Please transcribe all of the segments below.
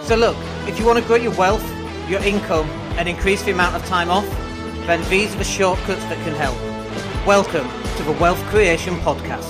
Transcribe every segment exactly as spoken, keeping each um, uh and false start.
So look, if you want to grow your wealth, your income, and increase the amount of time off, then these are the shortcuts that can help. Welcome to the Wealth Creation Podcast.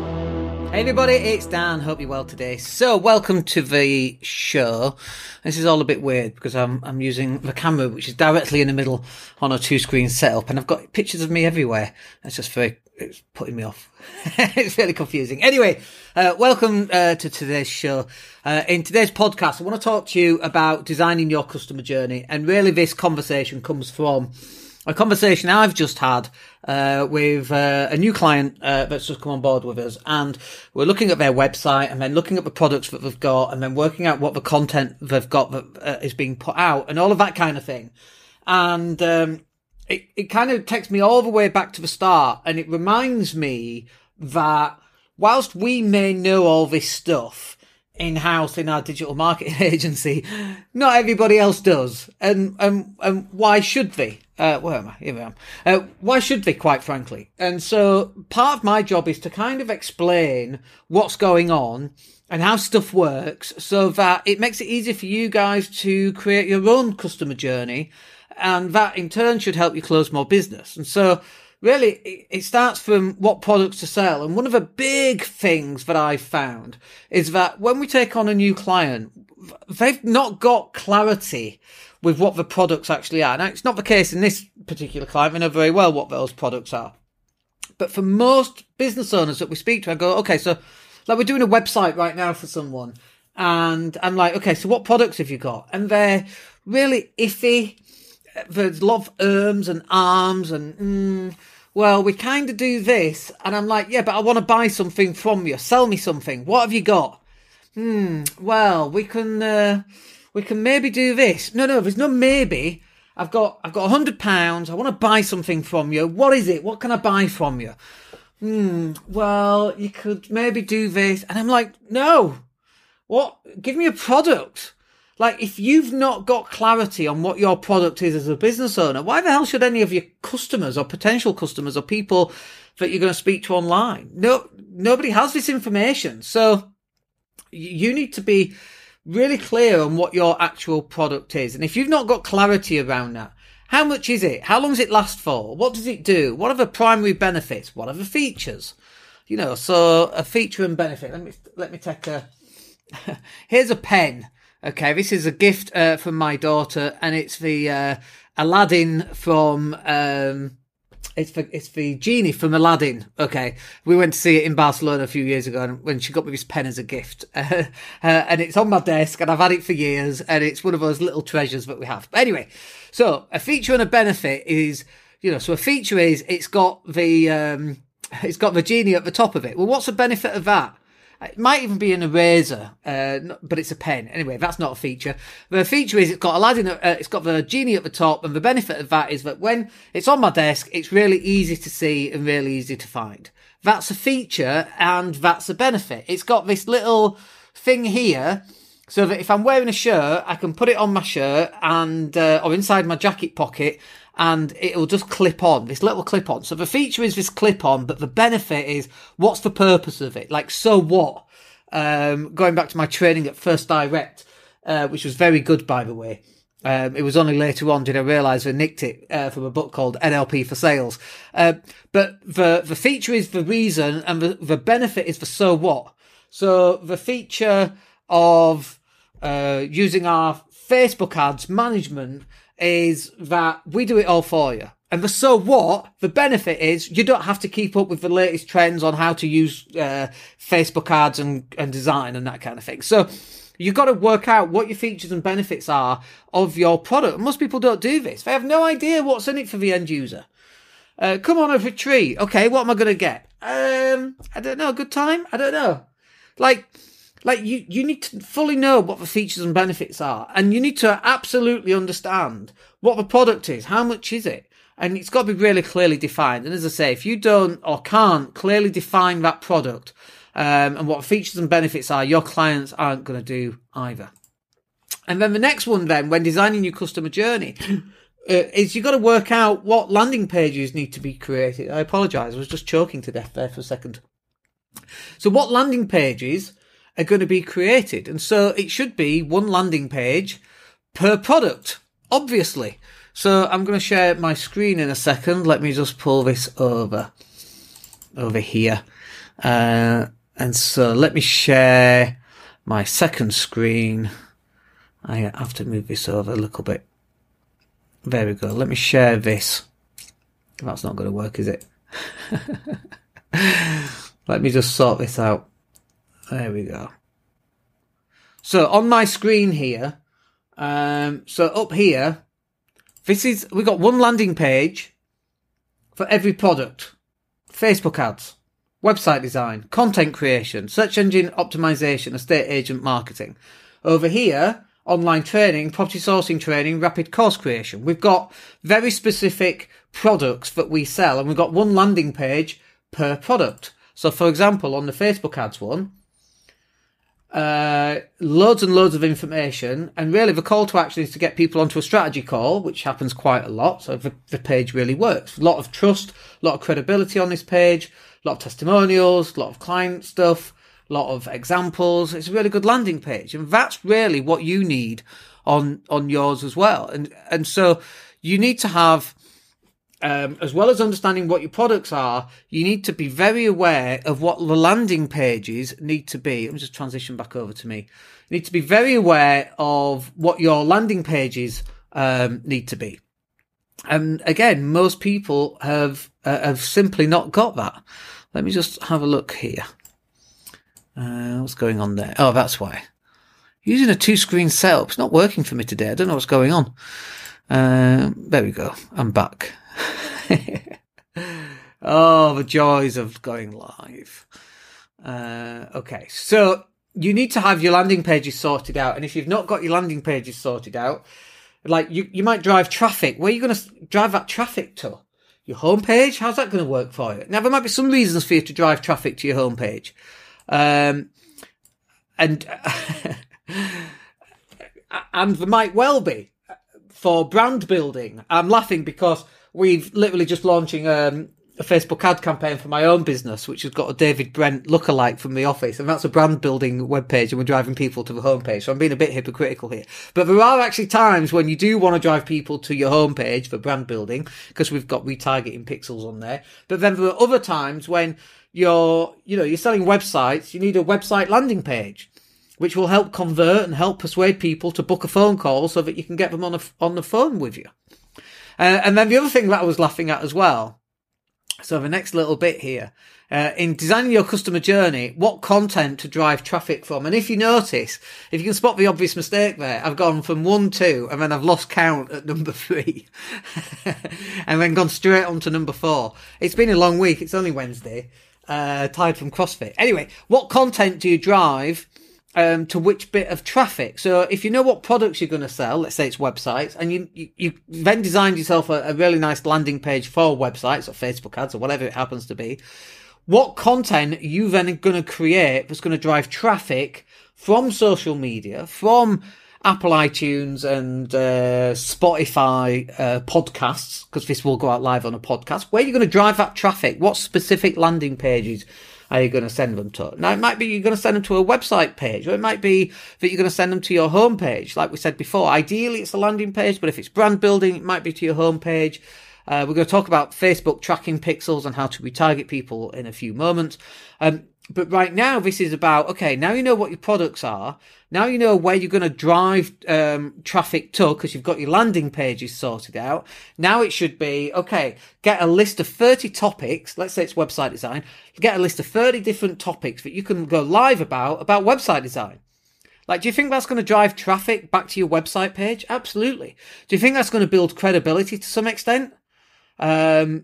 Hey everybody, it's Dan. Hope you're well today. So, welcome to the show. This is all a bit weird because I'm I'm using the camera, which is directly in the middle on a two-screen setup, and I've got pictures of me everywhere. That's just very, it's putting me off. It's really confusing. Anyway, uh, welcome uh, to today's show. Uh, in today's podcast, I want to talk to you about designing your customer journey, and really this conversation comes from a conversation I've just had uh, with uh, a new client uh, that's just come on board with us, and we're looking at their website and then looking at the products that they've got and then working out what the content they've got that uh, is being put out and all of that kind of thing. And um, it, it kind of takes me all the way back to the start, and it reminds me that whilst we may know all this stuff in-house in our digital marketing agency, not everybody else does. And, and, and why should they? Uh, where am I? Here I am. Uh, why should they, quite frankly? And so part of my job is to kind of explain what's going on and how stuff works so that it makes it easier for you guys to create your own customer journey. And that in turn should help you close more business. And so really, it starts from what products to sell. And one of the big things that I've found is that when we take on a new client, they've not got clarity with what the products actually are. Now, it's not the case in this particular client. They know very well what those products are. But for most business owners that we speak to, I go, okay, so like we're doing a website right now for someone. And I'm like, okay, so what products have you got? And they're really iffy. There's a lot of ums and arms and, mm, well, we kind of do this. And I'm like, yeah, but I want to buy something from you. Sell me something. What have you got? Hmm, well, we can, uh, we can maybe do this. No, no, there's no maybe. I've got, I've got a hundred pounds. I want to buy something from you. What is it? What can I buy from you? Hmm, well, you could maybe do this. And I'm like, no, what? Give me a product. Like, if you've not got clarity on what your product is as a business owner, why the hell should any of your customers or potential customers or people that you're going to speak to online? No, nobody has this information. So you need to be really clear on what your actual product is. And if you've not got clarity around that, how much is it? How long does it last for? What does it do? What are the primary benefits? What are the features? You know, so a feature and benefit. Let me, let me take a, here's a pen. Okay, this is a gift uh, from my daughter, and it's the uh, Aladdin from um, it's the it's the genie from Aladdin. Okay, we went to see it in Barcelona a few years ago, and when she got me this pen as a gift, uh, uh, and it's on my desk, and I've had it for years, and it's one of those little treasures that we have. But anyway, so a feature and a benefit is, you know, so a feature is it's got the um, it's got the genie at the top of it. Well, what's the benefit of that? It might even be an eraser, uh, but it's a pen. Anyway, that's not a feature. The feature is it's got Aladdin, uh, it's got the genie at the top, and the benefit of that is that when it's on my desk, it's really easy to see and really easy to find. That's a feature, and that's a benefit. It's got this little thing here, so that if I'm wearing a shirt, I can put it on my shirt and uh, or inside my jacket pocket, and it'll just clip on, this little clip on. So the feature is this clip on, but the benefit is, what's the purpose of it? Like, so what? Um, going back to my training at First Direct, uh, which was very good, by the way. Um, it was only later on did I realise I nicked it uh, from a book called N L P for Sales. Uh, but the, the feature is the reason, and the, the benefit is the so what. So the feature of uh, using our Facebook ads management is that we do it all for you. And the so what, the benefit is you don't have to keep up with the latest trends on how to use uh, Facebook ads and, and design and that kind of thing. So you've got to work out what your features and benefits are of your product. Most people don't do this. They have no idea what's in it for the end user. Uh, come on a retreat. Okay, what am I going to get? Um, I don't know. A good time? I don't know. Like... Like, you, you need to fully know what the features and benefits are. And you need to absolutely understand what the product is. How much is it? And it's got to be really clearly defined. And as I say, if you don't or can't clearly define that product, um, and what features and benefits are, your clients aren't going to do either. And then the next one then, when designing your customer journey, uh, is you've got to work out what landing pages need to be created. I apologise. I was just choking to death there for a second. So what landing pages are going to be created. And so it should be one landing page per product, obviously. So I'm going to share my screen in a second. Let me just pull this over, over here. Uh, and so let me share my second screen. I have to move this over a little bit. There we go. Let me share this. That's not going to work, is it? Let me just sort this out. There we go. So on my screen here, um, so up here, this is, we've got one landing page for every product. Facebook ads, website design, content creation, search engine optimization, estate agent marketing. Over here, online training, property sourcing training, rapid course creation. We've got very specific products that we sell, and we've got one landing page per product. So for example, on the Facebook ads one, uh, loads and loads of information, and really the call to action is to get people onto a strategy call, which happens quite a lot. So the, the page really works. A lot of trust, a lot of credibility on this page, a lot of testimonials, a lot of client stuff, a lot of examples. It's a really good landing page, and that's really what you need on on yours as well. And and so you need to have, um, as well as understanding what your products are, you need to be very aware of what the landing pages need to be. Let me just transition back over to me. You need to be very aware of what your landing pages um, need to be. And again, most people have uh, have simply not got that. Let me just have a look here. Uh, what's going on there? Oh, that's why. Using a two-screen setup. It's not working for me today. I don't know what's going on. Uh, there we go. I'm back. Oh, the joys of going live. Uh, okay, so you need to have your landing pages sorted out. And if you've not got your landing pages sorted out, like you, you might drive traffic. Where are you going to drive that traffic to? Your homepage? How's that going to work for you? Now, there might be some reasons for you to drive traffic to your homepage. Um, and, and there might well be for brand building. I'm laughing because we've literally just launching, um, a Facebook ad campaign for my own business, which has got a David Brent lookalike from The Office. And that's a brand building webpage, and we're driving people to the homepage. So I'm being a bit hypocritical here. But there are actually times when you do want to drive people to your homepage for brand building, because we've got retargeting pixels on there. But then there are other times when you're, you know, you're selling websites, you need a website landing page, which will help convert and help persuade people to book a phone call so that you can get them on a, on the phone with you. Uh, and then the other thing that I was laughing at as well, so the next little bit here, uh, in designing your customer journey, what content to drive traffic from. And if you notice, if you can spot the obvious mistake there, I've gone from one, two, and then I've lost count at number three, and then gone straight on to number four. It's been a long week. It's only Wednesday, uh, tired from CrossFit. Anyway, what content do you drive Um, to which bit of traffic? So if you know what products you're going to sell, let's say it's websites, and you, you, you then designed yourself a, a really nice landing page for websites or Facebook ads or whatever it happens to be, what content are you then going to create that's going to drive traffic from social media, from Apple iTunes and uh, Spotify uh, podcasts, because this will go out live on a podcast. Where are you going to drive that traffic? What specific landing pages are you going to send them to? Now, it might be you're going to send them to a website page, or it might be that you're going to send them to your homepage. Like we said before, ideally it's a landing page, but if it's brand building, it might be to your homepage. Uh, we're going to talk about Facebook tracking pixels and how to retarget people in a few moments. Um, but right now, this is about, okay, now you know what your products are. Now you know where you're going to drive um, traffic to, because you've got your landing pages sorted out. Now it should be, okay, get a list of thirty topics. Let's say it's website design. Get a list of thirty different topics that you can go live about, about website design. Like, do you think that's going to drive traffic back to your website page? Absolutely. Do you think that's going to build credibility to some extent? Um,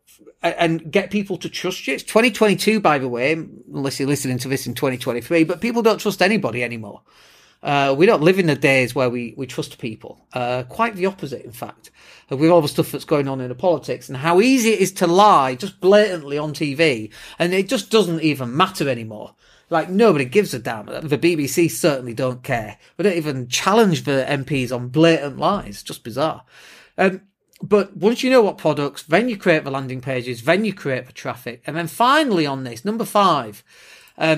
and get people to trust you? It's twenty twenty-two, by the way, unless you're listening to this in twenty twenty-three, but people don't trust anybody anymore. Uh, we don't live in the days where we, we trust people. Uh, quite the opposite, in fact, with all the stuff that's going on in the politics and how easy it is to lie just blatantly on T V. And it just doesn't even matter anymore. Like, nobody gives a damn. The B B C certainly don't care. We don't even challenge the M Ps on blatant lies. It's just bizarre. Um, But once you know what products, then you create the landing pages, then you create the traffic. And then finally on this, number five, um,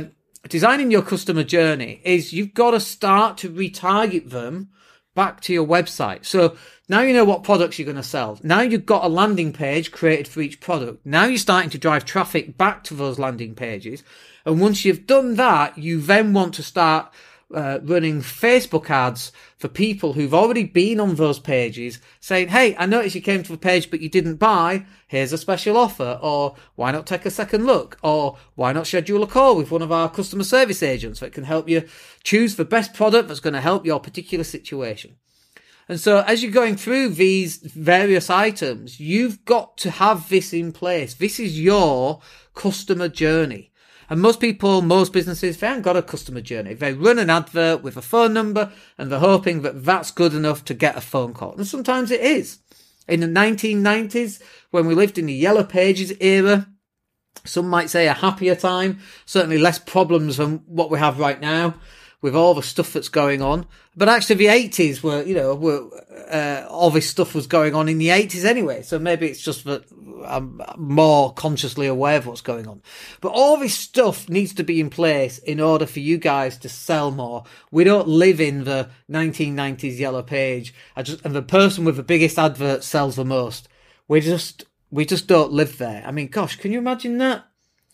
designing your customer journey is you've got to start to retarget them back to your website. So now you know what products you're going to sell. Now you've got a landing page created for each product. Now you're starting to drive traffic back to those landing pages. And once you've done that, you then want to start uh, running Facebook ads for people who've already been on those pages saying, hey, I noticed you came to the page, but you didn't buy. Here's a special offer. Or why not take a second look? Or why not schedule a call with one of our customer service agents that can help you choose the best product that's going to help your particular situation. And so as you're going through these various items, you've got to have this in place. This is your customer journey. And most people, most businesses, they haven't got a customer journey. They run an advert with a phone number and they're hoping that that's good enough to get a phone call. And sometimes it is. In the nineteen nineties, when we lived in the Yellow Pages era, some might say a happier time, certainly less problems than what we have right now with all the stuff that's going on. But actually the eighties were, you know, were, uh, all this stuff was going on in the eighties anyway. So maybe it's just that I'm more consciously aware of what's going on. But all this stuff needs to be in place in order for you guys to sell more. We don't live in the nineteen nineties Yellow Page. I just, and the person with the biggest advert sells the most. We just, we just don't live there. I mean, gosh, can you imagine that?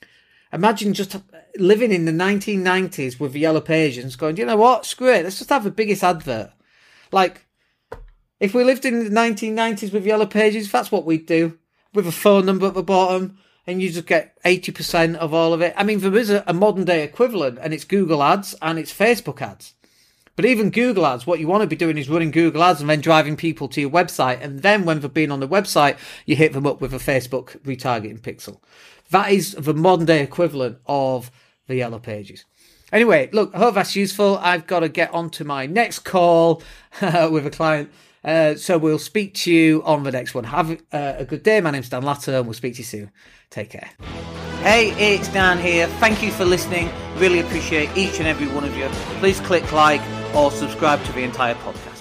Imagine just living in the nineteen nineties with the Yellow Pages going, you know what, screw it, let's just have the biggest advert. Like, if we lived in the nineteen nineties with Yellow Pages, that's what we'd do, with a phone number at the bottom, and you just get eighty percent of all of it. I mean, there is a, a modern day equivalent, and it's Google Ads and it's Facebook ads. But even Google Ads, what you want to be doing is running Google Ads and then driving people to your website. And then when they've been on the website, you hit them up with a Facebook retargeting pixel. That is the modern day equivalent of the Yellow Pages. Anyway, look, I hope that's useful. I've got to get on to my next call with a client. Uh, so we'll speak to you on the next one. Have uh, a good day. My name's Dan Latter and we'll speak to you soon. Take care. Hey, it's Dan here. Thank you for listening. Really appreciate each and every one of you. Please click like or subscribe to the entire podcast.